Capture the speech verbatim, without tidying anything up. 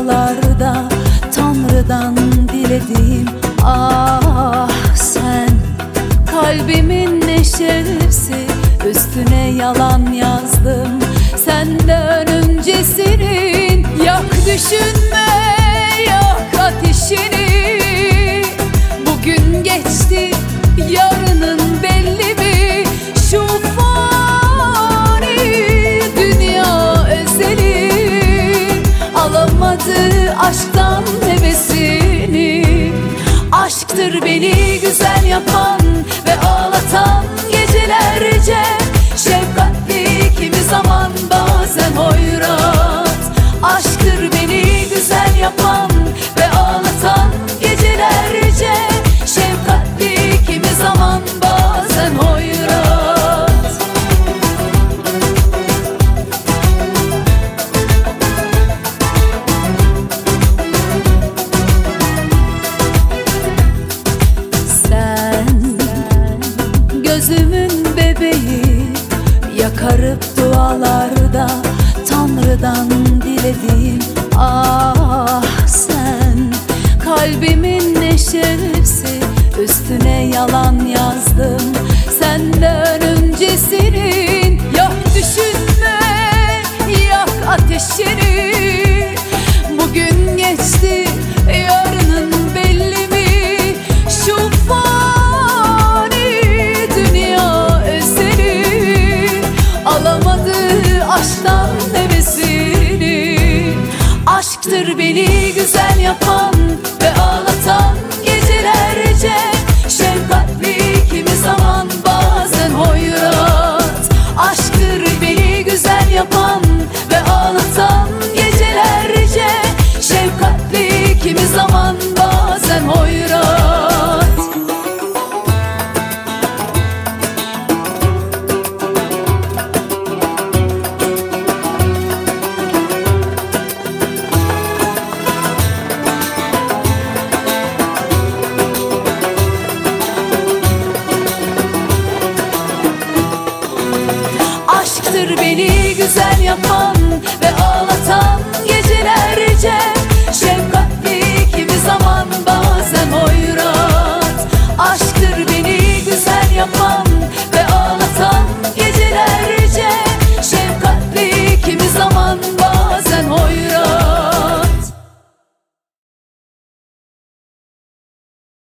dualarda Tanrı'dan dilediğim. Ah sen, kalbimin neşesi, üstüne yalan yazdım. Senden öncesinin yak düşünme, yak ateşini. Bugün geçti, yarının belli mi? Şu fani dünya özeli alamadı aşktan hevesini. Aşktır beni güzel yapan ve ağlatan gecelerce. Şefkatli kimi zaman bazen hoyrat. Aşktır beni güzel yapan ve ağlatan gecelerce. Şefkatli kimi zaman bazen hoyrat. Sen gözümün bebeği, yakarıp dualarda Tanrı'dan dilediğim. Ah sen, kalbimin neşesi, üstüne yalan yazdım. Senden öncesinin yak düşünme, yak ateşini. Bugün geçti, yarının belli mi? Şu fani dünya özeli alamadı aşktan hevesini. Aşktır beni güzel yapan ve ağlatan gecelerce. Şefkatli kimi zaman bazen hoyrat. Aşktır beni güzel yapan ve ağlatan gecelerce. Şefkatli kimi zaman bazen hoyrat. Aşktır beni güzel yapan ve